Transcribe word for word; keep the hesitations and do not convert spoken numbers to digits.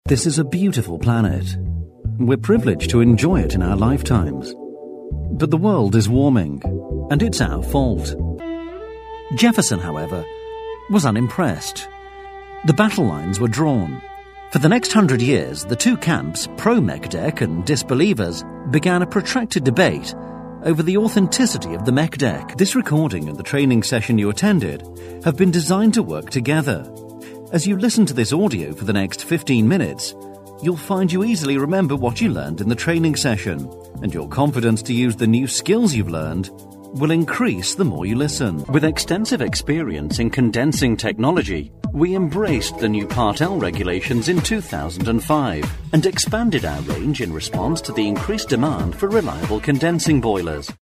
This is a beautiful planet. We're privileged to enjoy it in our lifetimes. But the world is warming, and it's our fault. Jefferson, however, was unimpressed. The battle lines were drawn. For the next hundred years, the two camps, pro-mech deck and disbelievers, began a protracted debate over the authenticity of the mech deck. This recording and the training session you attended have been designed to work together. As you listen to this audio for the next fifteen minutes, you'll find you easily remember what you learned in the training session, and your confidence to use the new skills you've learned will increase the more you listen. With extensive experience in condensing technology, we embraced the new Part L regulations in two thousand five and expanded our range in response to the increased demand for reliable condensing boilers.